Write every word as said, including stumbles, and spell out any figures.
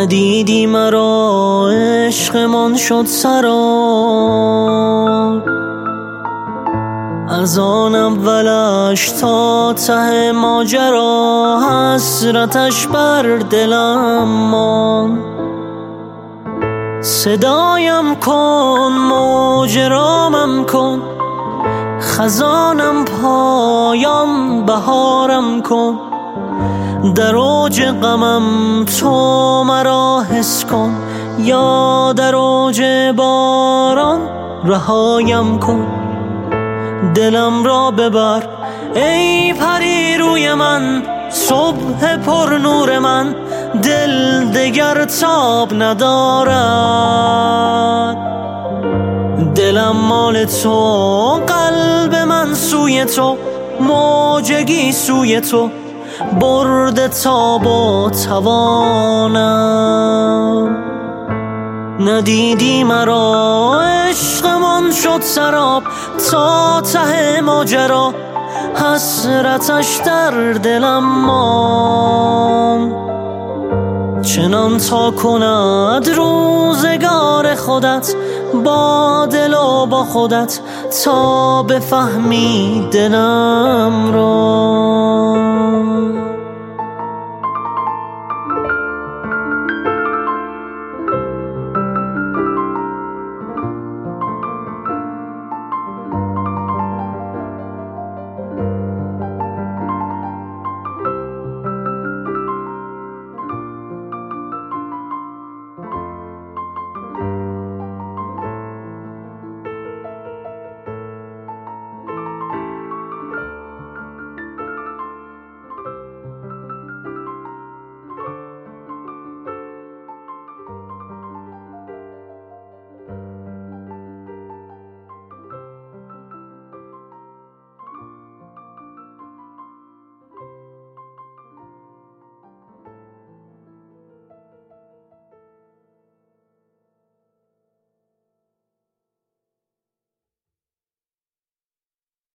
ندیدی مرا عشقمان شد سراب، از آن اولش تا ته ماجرا حسرتش بر دلم ماند. صدایم کن موج رامم کن، خزانم پایان بهارم کن، در اوج غمم تو مرا حس کن، یا در اوج باران رهایم کن. دلم را ببر ای پری روی من، صبح پر نور من، دل دگر تاب ندارد. دلم مال تو، قلب من سوی تو، موجگی سوی تو، برد تاب و توانم. ندیدی مرا عشقمان شد سراب، تا ته ماجرا حسرتش در دلم ماند. چنان تا کند روزگار خودت با دل و با خودت، تا بفهمی دلم را.